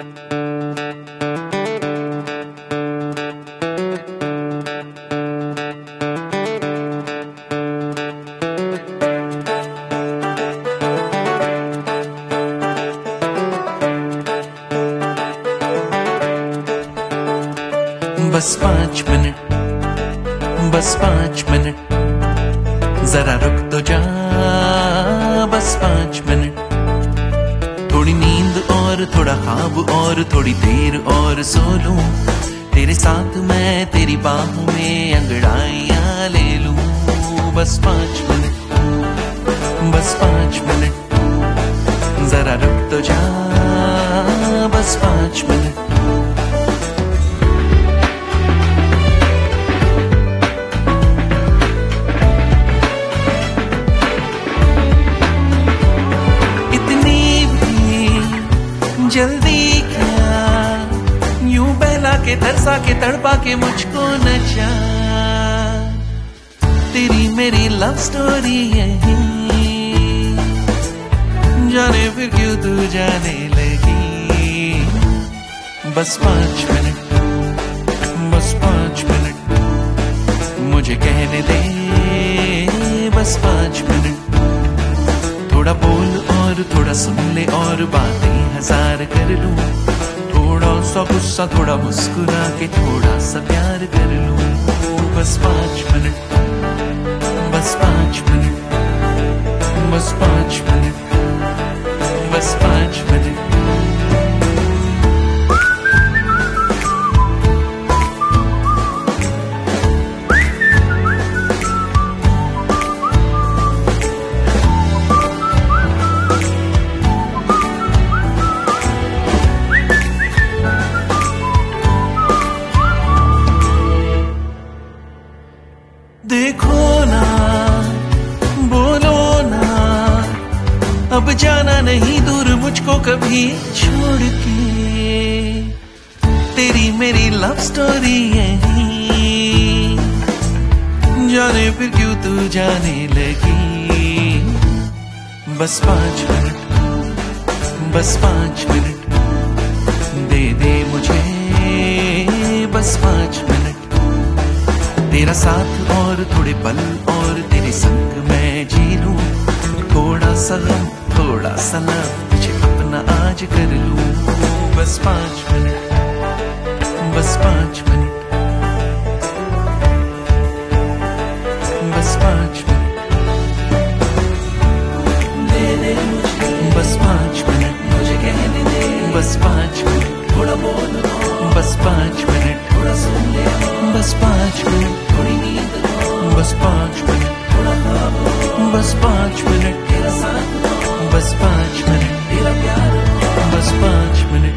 बस 5 मिनट, बस 5 मिनट, जरा रुक तो जा, बस 5 मिनट। थोड़ी नींद और थोड़ा ख्वाब और थोड़ी देर और सो लूं, तेरे साथ मैं तेरी बाहों में अंगड़ाइयां ले लूं। बस 5 मिनट, बस 5 मिनट, जरा रुक तो जा, बस 5 मिनट। जल्दी क्या, यूं बहला के तरसा के तड़पा के मुझको नचा, तेरी मेरी लव स्टोरी यही, जाने फिर क्यों तू जाने लगी। बस 5 मिनट, बस 5 मिनट, मुझे कहने दे, बस 5 मिनट। थोड़ा बोल और थोड़ा सुन ले और बातें 1000 कर लूं, थोड़ा सा गुस्सा थोड़ा मुस्कुरा के थोड़ा सा प्यार कर लूं। बस 5 मिनट, बस 5 मिनट, बस 5 मिनट, बस 5 मिनट। देखो ना, बोलो ना, अब जाना नहीं दूर मुझको कभी छोड़ के, तेरी मेरी लव स्टोरी यही, जाने फिर क्यों तू जाने लगी। बस 5 मिनट, बस 5 मिनट, दे दे मुझे बस 5 मिनट। तेरा साथ और थोड़े पल और तेरे संग मैं जी लूं, थोड़ा सा गम थोड़ा सा लव तुझे अपना आज कर लूं। बस 5 मिनट, बस 5 मिनट, बस 5 मिनट, दे दे मुझे बस 5 मिनट, मुझे कहने दे बस 5 मिनट, थोड़ा बोल बस 5 मिनट, थोड़ा सुन ले बस 5 मिनट, थोड़ी नींद बस 5 मिनट, थोड़ा ख्वाब बस 5 मिनट, तेरा साथ बस 5 मिनट, तेरा प्यार बस 5 मिनट।